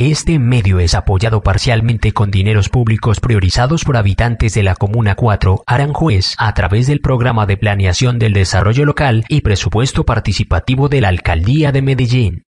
Este medio es apoyado parcialmente con dineros públicos priorizados por habitantes de la Comuna 4, Aranjuez, a través del Programa de Planeación del Desarrollo Local y Presupuesto Participativo de la Alcaldía de Medellín.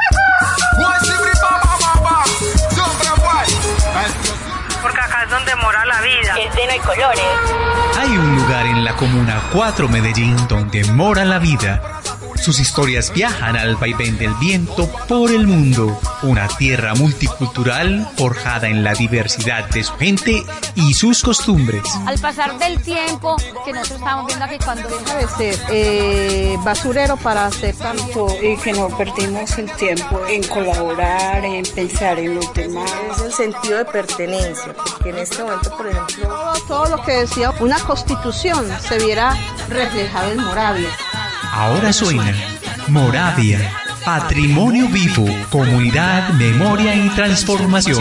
Porque acá es donde mora la vida. Es de no hay colores. Hay un lugar en la Comuna 4 Medellín donde mora la vida. Sus historias viajan al vaivén del viento por el mundo. Una tierra multicultural forjada en la diversidad de su gente y sus costumbres. Al pasar del tiempo, que nosotros estamos viendo aquí cuando deja de ser basurero para hacer tanto y que no perdimos el tiempo en colaborar, en pensar en los demás. Es el sentido de pertenencia, porque en este momento, por ejemplo, todo lo que decía una constitución se viera reflejado en Moravia. Ahora suena Moravia, patrimonio vivo, comunidad, memoria y transformación.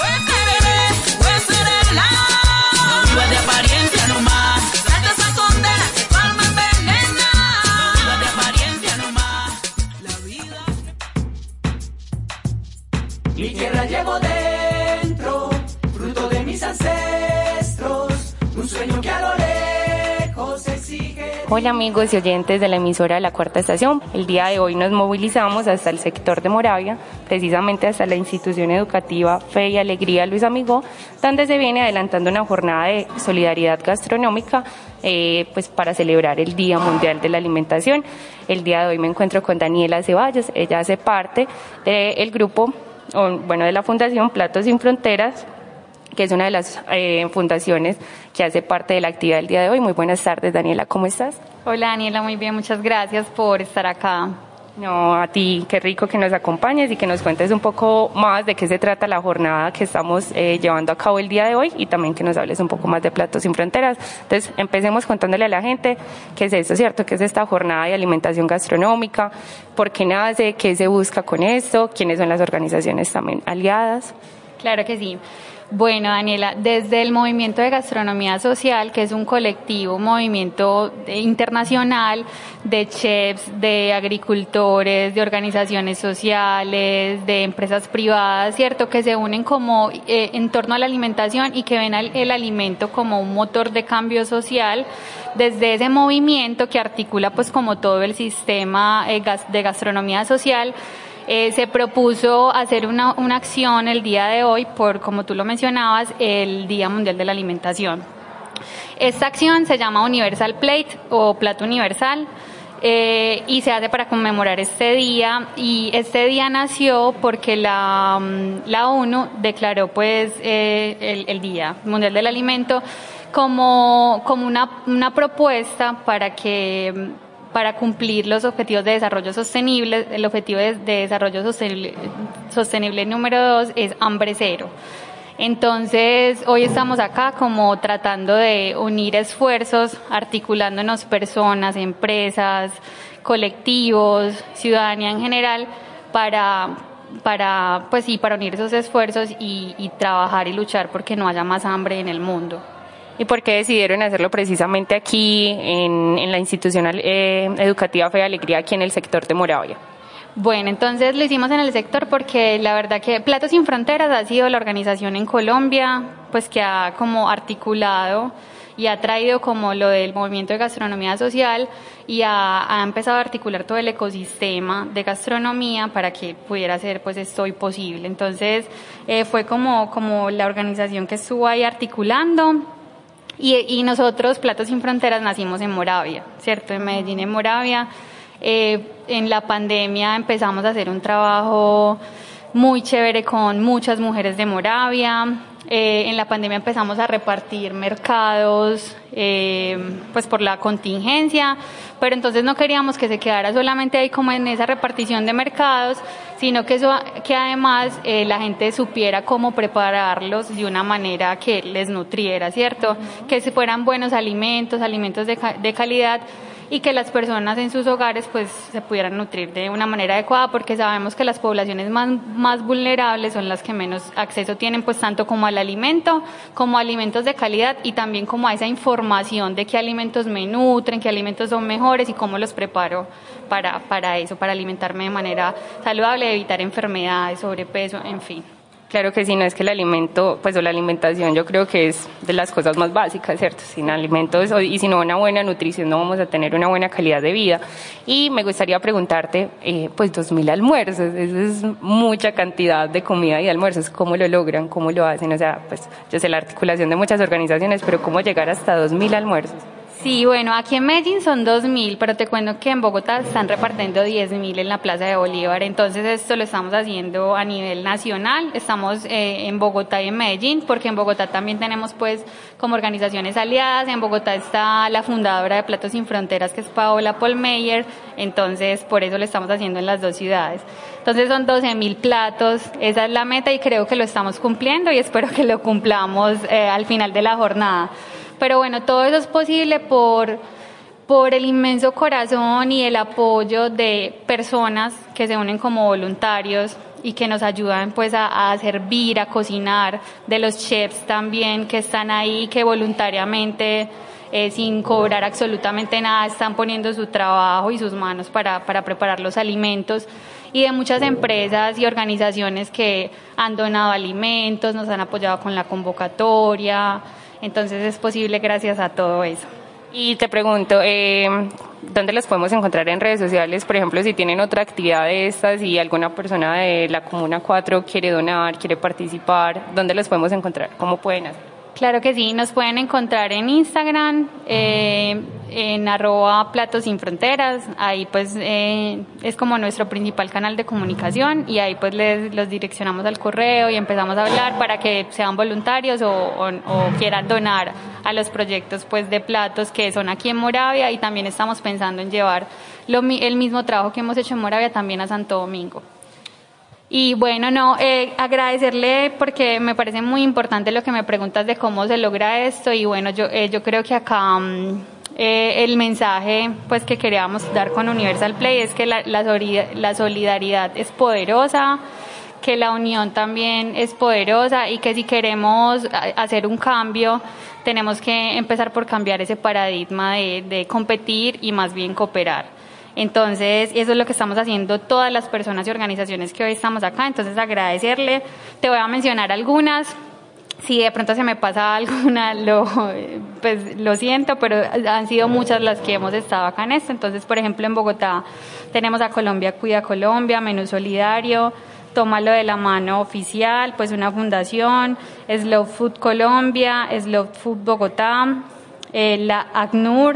Mi tierra llevo dentro, fruto de mis ancestros, un sueño que a lo lejos exige. Hola amigos y oyentes de la emisora de la Cuarta Estación. El día de hoy nos movilizamos hasta el sector de Moravia, precisamente hasta la institución educativa Fe y Alegría Luis Amigó, donde se viene adelantando una jornada de solidaridad gastronómica pues para celebrar el Día Mundial de la Alimentación. El día de hoy me encuentro con Daniela Ceballos. Ella hace parte del grupo, de la Fundación Platos Sin Fronteras, que es una de las fundaciones que hace parte de la actividad del día de hoy. Muy buenas tardes, Daniela, ¿cómo estás? Hola, Daniela, muy bien, muchas gracias por estar acá. No, a ti, qué rico que nos acompañes y que nos cuentes un poco más de qué se trata la jornada que estamos llevando a cabo el día de hoy y también que nos hables un poco más de Platos Sin Fronteras. Entonces, empecemos contándole a la gente qué es esto, ¿cierto? ¿Qué es esta jornada de alimentación gastronómica? ¿Por qué nace? ¿Qué se busca con esto? ¿Quiénes son las organizaciones también aliadas? Claro que sí. Bueno, Daniela, desde el Movimiento de Gastronomía Social, que es un colectivo, un movimiento internacional de chefs, de agricultores, de organizaciones sociales, de empresas privadas, ¿cierto?, que se unen como en torno a la alimentación y que ven el alimento como un motor de cambio social. Desde ese movimiento que articula pues como todo el sistema de gastronomía social, se propuso hacer una acción el día de hoy por, como tú lo mencionabas, el Día Mundial de la Alimentación. Esta acción se llama Universal Plate o Plato Universal y se hace para conmemorar este día, y este día nació porque la ONU declaró pues el Día Mundial del Alimento como una propuesta para cumplir los objetivos de desarrollo sostenible. El objetivo de desarrollo sostenible número 2 es hambre cero. Entonces, hoy estamos acá como tratando de unir esfuerzos, articulándonos personas, empresas, colectivos, ciudadanía en general, para unir esos esfuerzos y trabajar y luchar porque no haya más hambre en el mundo. ¿Y por qué decidieron hacerlo precisamente aquí en la institución educativa Fe y Alegría, aquí en el sector de Moravia? Bueno, entonces lo hicimos en el sector porque la verdad que Platos Sin Fronteras ha sido la organización en Colombia pues que ha como articulado y ha traído como lo del movimiento de gastronomía social y ha empezado a articular todo el ecosistema de gastronomía para que pudiera ser pues esto hoy posible. Entonces fue como la organización que estuvo ahí articulando. Y nosotros, Platos Sin Fronteras, nacimos en Moravia, ¿cierto? En Medellín, en Moravia. En la pandemia empezamos a hacer un trabajo muy chévere con muchas mujeres de Moravia. En la pandemia empezamos a repartir mercados, pues por la contingencia, pero entonces no queríamos que se quedara solamente ahí como en esa repartición de mercados, sino que además la gente supiera cómo prepararlos de una manera que les nutriera, ¿cierto? Que fueran buenos alimentos de calidad. y que las personas en sus hogares pues se pudieran nutrir de una manera adecuada, porque sabemos que las poblaciones más vulnerables son las que menos acceso tienen, pues tanto como al alimento, como a alimentos de calidad y también como a esa información de qué alimentos me nutren, qué alimentos son mejores y cómo los preparo para eso, para alimentarme de manera saludable, evitar enfermedades, sobrepeso, en fin. Claro que sí, no es que el alimento, pues o la alimentación yo creo que es de las cosas más básicas, ¿cierto? Sin alimentos y sin una buena nutrición no vamos a tener una buena calidad de vida. Y me gustaría preguntarte, pues 2.000 almuerzos, eso es mucha cantidad de comida y de almuerzos, ¿cómo lo logran? ¿Cómo lo hacen? O sea, pues yo sé la articulación de muchas organizaciones, pero ¿cómo llegar hasta 2.000 almuerzos? Sí, bueno, aquí en Medellín son 2.000, pero te cuento que en Bogotá están repartiendo 10.000 en la Plaza de Bolívar. Entonces esto lo estamos haciendo a nivel nacional. Estamos en Bogotá y en Medellín, porque en Bogotá también tenemos pues como organizaciones aliadas. En Bogotá está la fundadora de Platos Sin Fronteras, que es Paola Polmeyer. Entonces por eso lo estamos haciendo en las dos ciudades. Entonces son 12.000 platos, esa es la meta y creo que lo estamos cumpliendo y espero que lo cumplamos al final de la jornada. Pero bueno, todo eso es posible por el inmenso corazón y el apoyo de personas que se unen como voluntarios y que nos ayudan pues a servir, a cocinar, de los chefs también que están ahí, que voluntariamente, sin cobrar absolutamente nada, están poniendo su trabajo y sus manos para preparar los alimentos, y de muchas empresas y organizaciones que han donado alimentos, nos han apoyado con la convocatoria. Entonces es posible gracias a todo eso. Y te pregunto, ¿dónde las podemos encontrar en redes sociales? Por ejemplo, si tienen otra actividad de estas y alguna persona de la Comuna 4 quiere donar, quiere participar, ¿dónde las podemos encontrar? ¿Cómo pueden hacer? Claro que sí, nos pueden encontrar en Instagram, en @Platos Sin Fronteras, ahí pues es como nuestro principal canal de comunicación y ahí pues los direccionamos al correo y empezamos a hablar para que sean voluntarios o quieran donar a los proyectos pues de platos que son aquí en Moravia, y también estamos pensando en llevar el mismo trabajo que hemos hecho en Moravia también a Santo Domingo. Y bueno, agradecerle porque me parece muy importante lo que me preguntas de cómo se logra esto, y bueno, yo creo que acá el mensaje pues que queríamos dar con Universal Play es que la solidaridad es poderosa, que la unión también es poderosa y que si queremos hacer un cambio tenemos que empezar por cambiar ese paradigma de competir y más bien cooperar. Entonces, eso es lo que estamos haciendo todas las personas y organizaciones que hoy estamos acá. Entonces, agradecerle. Te voy a mencionar algunas. Si de pronto se me pasa alguna, pues lo siento, pero han sido muchas las que hemos estado acá en esto. Entonces, por ejemplo, en Bogotá tenemos a Colombia Cuida Colombia, Menú Solidario, Tómalo de la Mano Oficial, pues una fundación, Slow Food Colombia, Slow Food Bogotá, la ACNUR,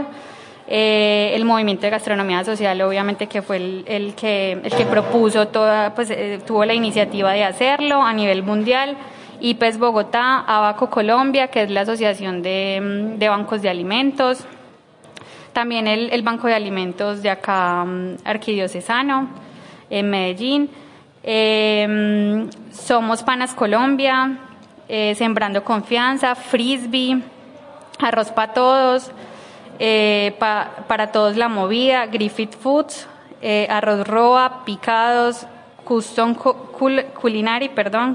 el Movimiento de Gastronomía Social, obviamente, que fue el que propuso toda, pues tuvo la iniciativa de hacerlo a nivel mundial, y pues Bogotá, Abaco Colombia, que es la asociación de bancos de alimentos, también el Banco de Alimentos de acá, arquidiocesano, en Medellín, Somos Panas Colombia, Sembrando Confianza, Frisbee, Arroz para Todos, para Todos La Movida, Griffith Foods, Arroz Roa, Picados, Custom Culinary,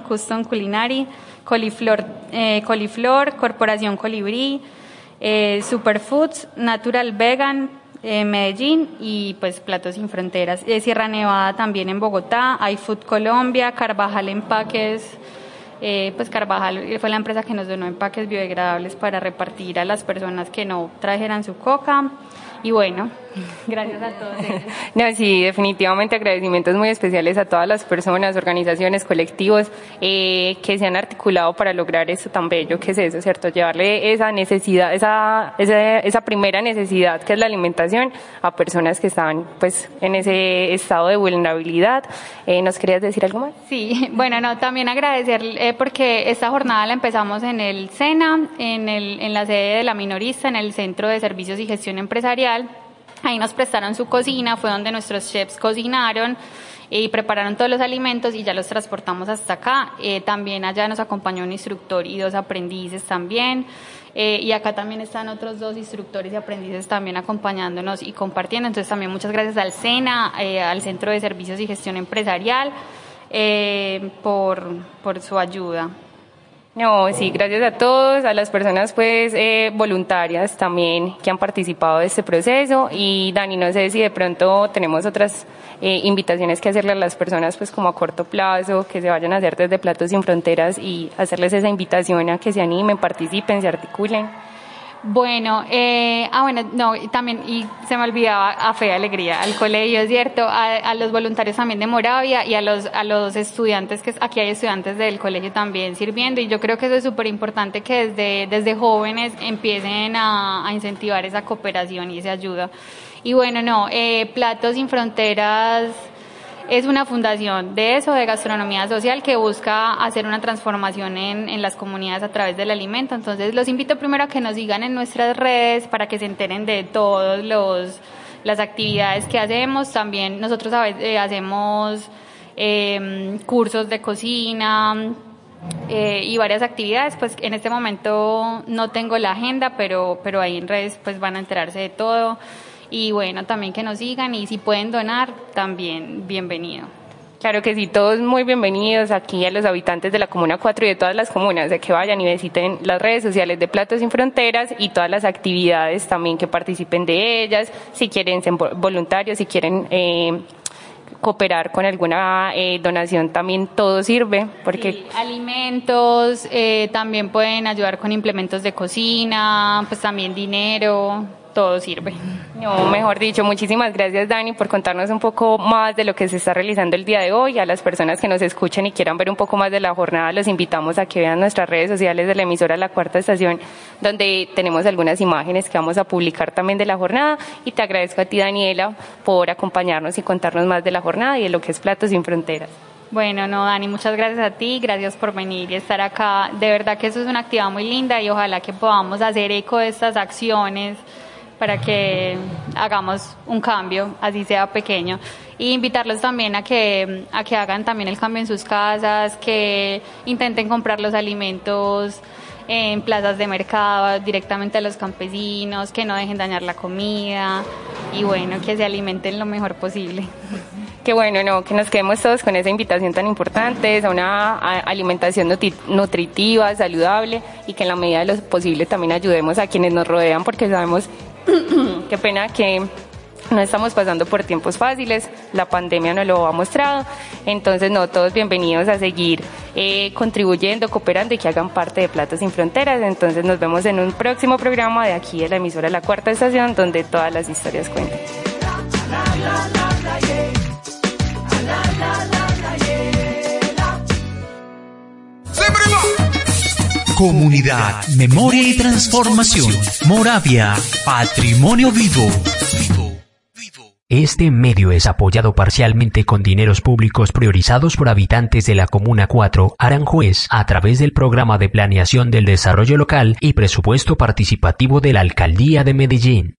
Coliflor, Corporación Colibrí, Superfoods, Natural Vegan, Medellín, y pues Platos Sin Fronteras. Sierra Nevada también en Bogotá, iFood Colombia, Carvajal Empaques. Pues Carvajal fue la empresa que nos donó empaques biodegradables para repartir a las personas que no trajeran su coca. Y bueno, gracias a todos ellos. No, sí, definitivamente agradecimientos muy especiales a todas las personas, organizaciones, colectivos que se han articulado para lograr esto tan bello que es eso, ¿cierto? Llevarle esa necesidad, esa primera necesidad que es la alimentación a personas que están pues en ese estado de vulnerabilidad. ¿Nos querías decir algo más? Sí, bueno, no, también agradecer porque esta jornada la empezamos en el SENA, en la sede de la minorista, en el Centro de Servicios y Gestión Empresarial. Ahí nos prestaron su cocina, fue donde nuestros chefs cocinaron, y prepararon todos los alimentos y ya los transportamos hasta acá. También allá nos acompañó un instructor y 2 aprendices también. Y acá también están otros 2 instructores y aprendices también acompañándonos y compartiendo. Entonces también muchas gracias al SENA, al Centro de Servicios y Gestión Empresarial, por su ayuda. No, sí, gracias a todos, a las personas pues voluntarias también que han participado de este proceso. Y Dani, no sé si de pronto tenemos otras invitaciones que hacerle a las personas pues como a corto plazo, que se vayan a hacer desde Platos Sin Fronteras y hacerles esa invitación a que se animen, participen, se articulen. Bueno, también, y se me olvidaba, a Fe y Alegría, al colegio, ¿cierto? A los voluntarios también de Moravia y a los estudiantes, que aquí hay estudiantes del colegio también sirviendo, y yo creo que eso es súper importante que desde jóvenes empiecen a incentivar esa cooperación y esa ayuda. Y bueno, Platos Sin Fronteras es una fundación de gastronomía social, que busca hacer una transformación en las comunidades a través del alimento. Entonces los invito primero a que nos sigan en nuestras redes para que se enteren de todas las actividades que hacemos. También nosotros hacemos cursos de cocina y varias actividades. Pues en este momento no tengo la agenda, pero ahí en redes pues van a enterarse de todo. Y bueno, también que nos sigan, y si pueden donar, también bienvenido. Claro que sí, todos muy bienvenidos aquí a los habitantes de la Comuna 4 y de todas las comunas, de que vayan y visiten las redes sociales de Platos Sin Fronteras y todas las actividades también, que participen de ellas, si quieren ser voluntarios, si quieren cooperar con alguna donación, también todo sirve, porque sí, alimentos, también pueden ayudar con implementos de cocina, pues también dinero, todo sirve. No, mejor dicho, muchísimas gracias, Dani, por contarnos un poco más de lo que se está realizando el día de hoy. A las personas que nos escuchen y quieran ver un poco más de la jornada, los invitamos a que vean nuestras redes sociales de la emisora La Cuarta Estación, donde tenemos algunas imágenes que vamos a publicar también de la jornada. Y te agradezco a ti, Daniela, por acompañarnos y contarnos más de la jornada y de lo que es Platos Sin Fronteras. Bueno, Dani, muchas gracias a ti, gracias por venir y estar acá. De verdad que eso es una actividad muy linda, y ojalá que podamos hacer eco de estas acciones para que hagamos un cambio, así sea pequeño. Y invitarlos también a que hagan también el cambio en sus casas, que intenten comprar los alimentos en plazas de mercado, directamente a los campesinos, que no dejen dañar la comida, y bueno, que se alimenten lo mejor posible. Qué bueno, que nos quedemos todos con esa invitación tan importante, a una alimentación nutritiva, saludable, y que en la medida de lo posible también ayudemos a quienes nos rodean, porque sabemos qué pena que no estamos pasando por tiempos fáciles, la pandemia nos lo ha mostrado. Entonces, todos bienvenidos a seguir contribuyendo, cooperando, y que hagan parte de Platos Sin Fronteras. Entonces nos vemos en un próximo programa de aquí de la emisora La Cuarta Estación, donde todas las historias cuentan. Comunidad, memoria y transformación. Moravia, patrimonio vivo. Este medio es apoyado parcialmente con dineros públicos priorizados por habitantes de la Comuna 4, Aranjuez, a través del Programa de Planeación del Desarrollo Local y Presupuesto Participativo de la Alcaldía de Medellín.